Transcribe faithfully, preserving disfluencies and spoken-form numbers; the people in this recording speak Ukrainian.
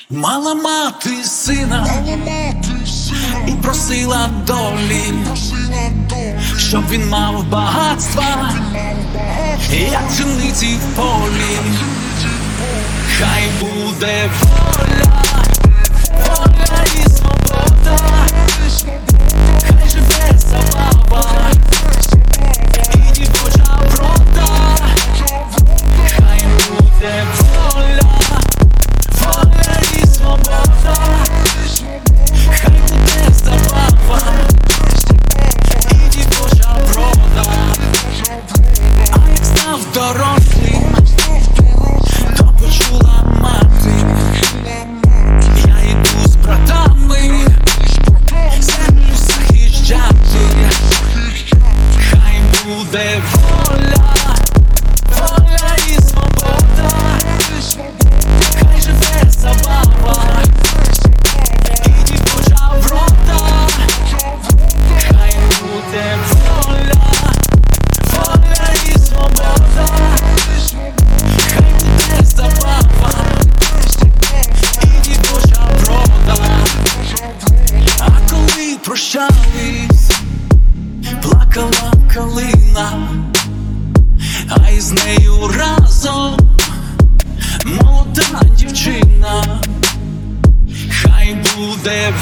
Мала мати сина і просила долі, щоб він мав багатства, як пшениці в полі. Хай буде воля, воля і свобода, хай живе забава і дівоча врода. Хай буде воля, воля і свобода, хай буде забава і дівоча врода. А як став дорослим, то почула мати: я йду з братами землю захищати. Хай буде воля, воля і свобода, хай живе забава і дівоча врода. Хай буде воля, воля і свобода, хай буде забава і дівоча врода. А коли прощались, плакала калина, а із нею разом молода дівчина. Хай буде